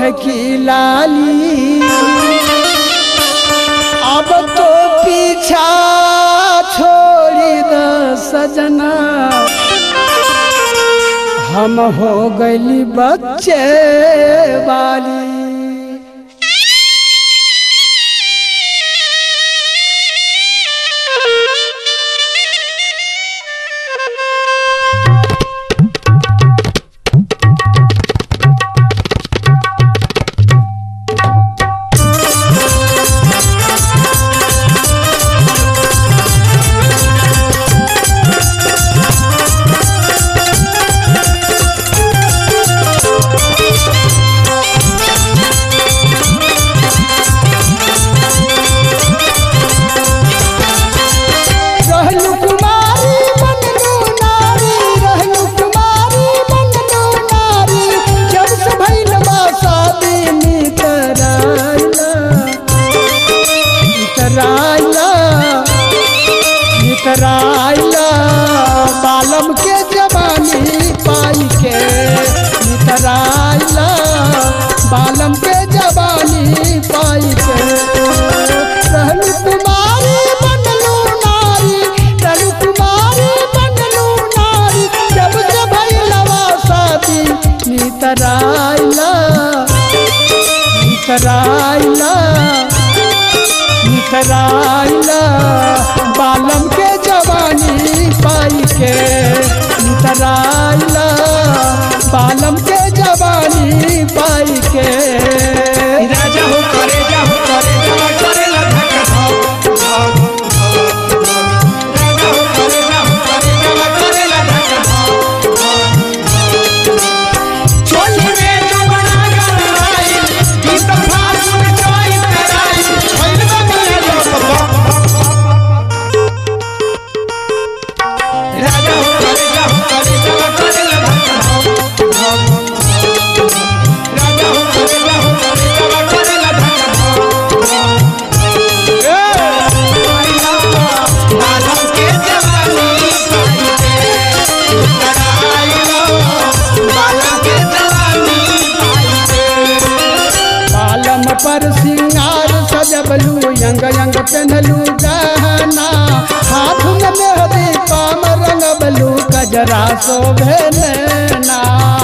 की लाली अब तो पीछा छोड़ी द सजना हम हो गई बच्चे वाली। नितराइला बालम के जवानी पाई के नितराइला बालम के जवानी पाई के रहलू कुमारी बनलू नारी रहलू कुमारी बनलू नारी जब से भइलवा शादी नितराइला नितराइला नितराइला बालम के जवानी पाई के नितराइला बालम के जवानी पाई के राजा हो करे जा हो करे जा करे ला धक धाव राजा हो करे जा हो करे जा करे ला धक चोली में जो बना गलाई गीत फागुन चोई कराई भइल बा राजा हो करे जा हो करे जा करे ला धक राजा हो करे जा हो करे जा करे ला बालम के जवानी बालम के जवानी बालम पर सिंगार सजबलू यंग यंग पहनलू गहना हाथ में मेहंदी पाम रंगबलू गजरा शोभे नैना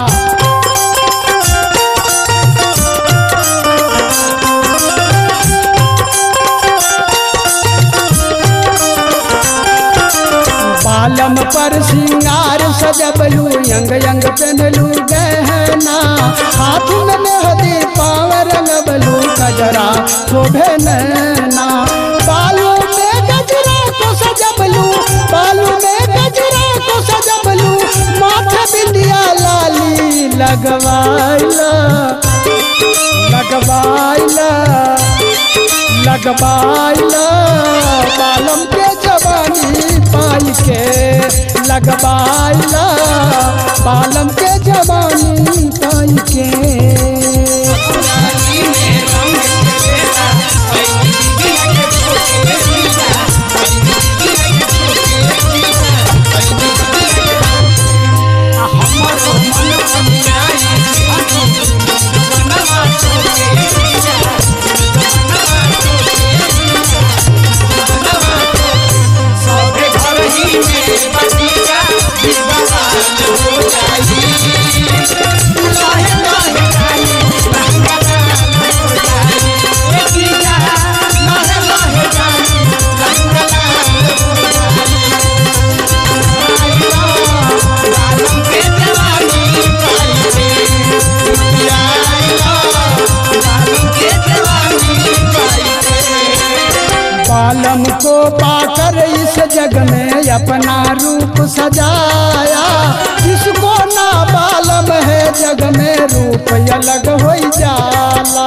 बालम पर सिंगार सजबलू यंग यंग पहनलू गहना हाथ में मेहंदी पाव रंगबलू गजरा शोभे नैना बालों में गजरा को सजबलू बालों में गजरा को सजबलू माथे बिंदिया लाली लगवाइला लगवाइला लगवाइला बालम के जवानी पाई के लगवाइला बालम के जवानी पाई के बालम को पाकर इस जग में अपना रूप सजाया जिसको ना बालम है जग में रूप अलग हो जाला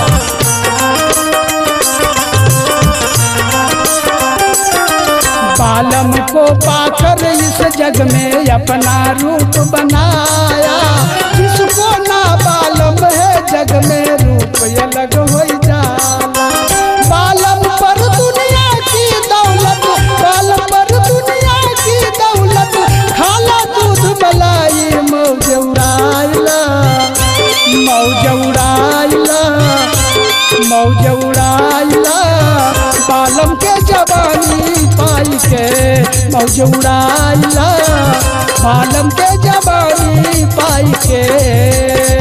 बालम को पाकर इस जग में अपना रूप बनाया जिसको ना बालम है जग में रूप अलग हो जाला बालम पर दुनिया की दौलत बालम पर दुनिया की दौलत खाला दूध मलाई मौज उड़ाइला मौज उड़ाइला उड़ाइला मौज उड़ाइला बालम के जवानी पाई के मौज उड़ाइला बालम के जवानी पाई के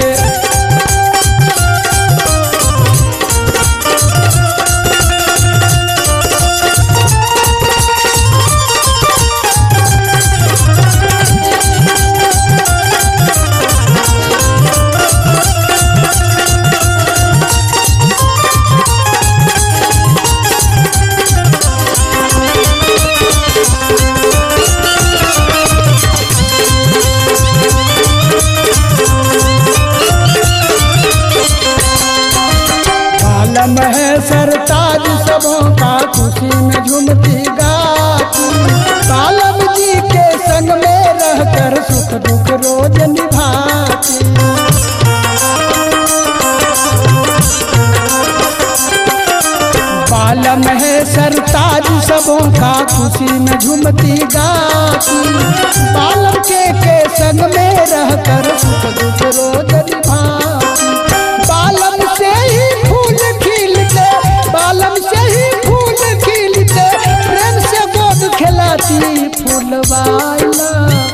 बालम है सरताज सबों का खुशी में झूमती गाती बालम जी के संग में रहकर सुख दुख रोज निभाती बालम है सरताज सबों का खुशी में झूमती गाती बालम के संग में रहकर सुख दुख रोज निभाती बालम से ही फूल खिलते बालम से ही फूल खिलते प्रेम से गोद खिलाती फूलवाइला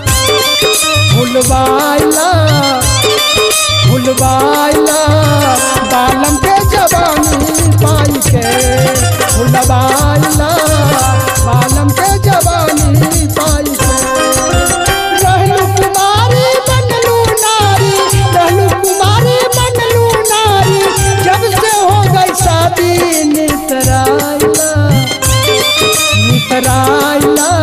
फूलवाइला फूलवाइला बालम के जवानी पाई के फूलवाइला बालम के जवानी पाई के रहलू कुमारी बनलू नारी रहलू कुमारी बनलू नारी जब से हो गई शादी नितराइला नितराइला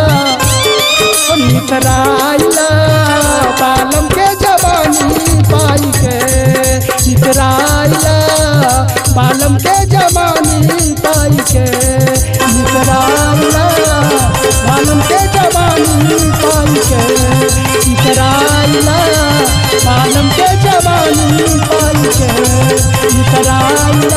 नितराइला बालम के जवानी पाई के नितराइला बालम के जवानी पाई के नितराइला बालम के जवानी पाई के नितराइला बालम के जवानी पाई के नितराइला